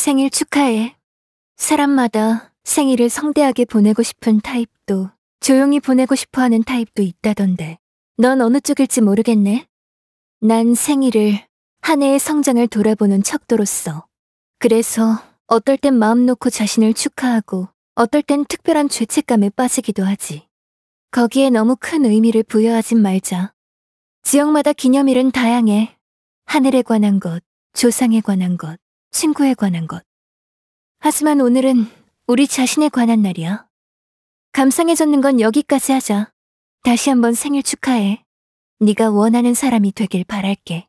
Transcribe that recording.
생일 축하해. 사람마다 생일을 성대하게 보내고 싶은 타입도 조용히 보내고 싶어 하는 타입도 있다던데. 넌 어느 쪽일지 모르겠네. 난 생일을 한 해의 성장을 돌아보는 척도로써. 그래서 어떨 땐 마음 놓고 자신을 축하하고 어떨 땐 특별한 죄책감에 빠지기도 하지. 거기에 너무 큰 의미를 부여하진 말자. 지역마다 기념일은 다양해. 하늘에 관한 것, 조상에 관한 것, 친구에 관한 것. 하지만 오늘은 우리 자신에 관한 날이야. 감상해졌는 건 여기까지 하자. 다시 한번 생일 축하해. 네가 원하는 사람이 되길 바랄게.